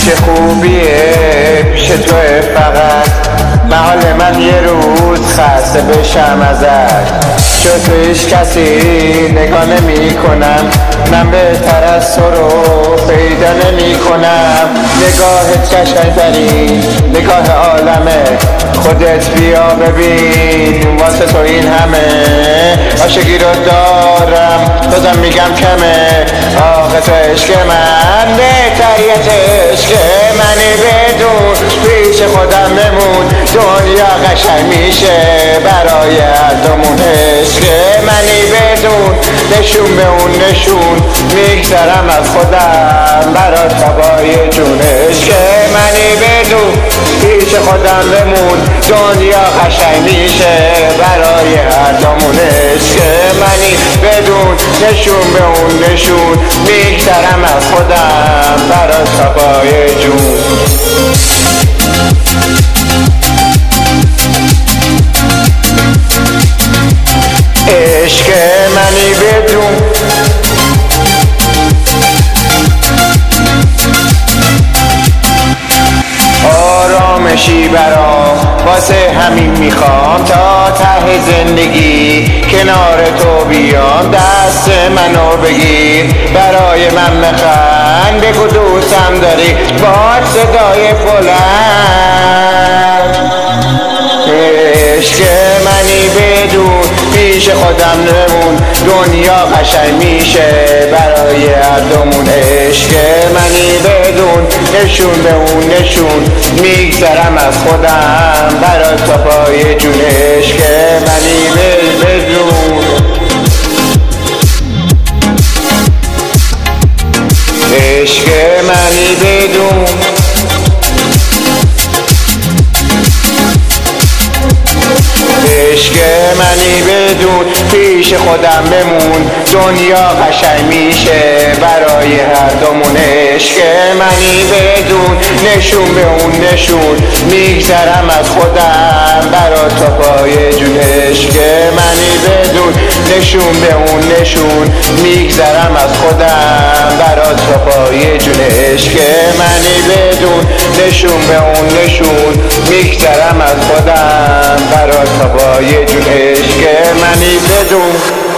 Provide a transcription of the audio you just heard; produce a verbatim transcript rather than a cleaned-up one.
همیشه خوبیه پیش توه، فقط محال من یه روز خسته بشم ازت. جز تو هیچ کسی نگاه نمی کنم، من بهتر از تو رو پیدا نمی کنم. نگاهت قشنگ‌ترین نگاه عالمه، خودت بیا ببین واسه تو این همه. عاشقی رو دارم بازم میگم کمه، آخه تو عشق من بهتریت عشق منی. بدون پیش خودم بمون دنیا قشنگ میشه برای هر دومون. عشق منی بدون نشون به اون نشون، میگذرم از خودم برات تبای جون. عشق منی بدون پیش خودم بمون دنیا قشنگ میشه برای هر دومون. عشق منی بدون نشون به اون نشون، میگذرم از خودم برات تبای جون. عشق منی بدون آرامشی برام، واسه همین میخوام تا ته زندگی کنار تو بیام. دست منو بگیر برای من بخند، بگو دوستم داری با صدای بلند. عشق منی بدون پیش خودم نمون دنیا قشنگ میشه برای هر دومون. عشق منی بدون نشون به اون نشون، میگذرم از خودم برات تا پای جون. عشق منی بدون عشق منی بدون عشق منی بدون پیش خودم بمون دنیا قشنگ میشه برای هر دومون. عشق منی بدون نشون به اون نشون، میگذرم از خودم برات تا پای جون. عشق منی بدون نشون به اون نشون، میگذرم از خودم برات تا پای جون. عشق منی بدون نشون به اون نشون، میگذرم از خودم برات تا پای جون. عشق منی بدون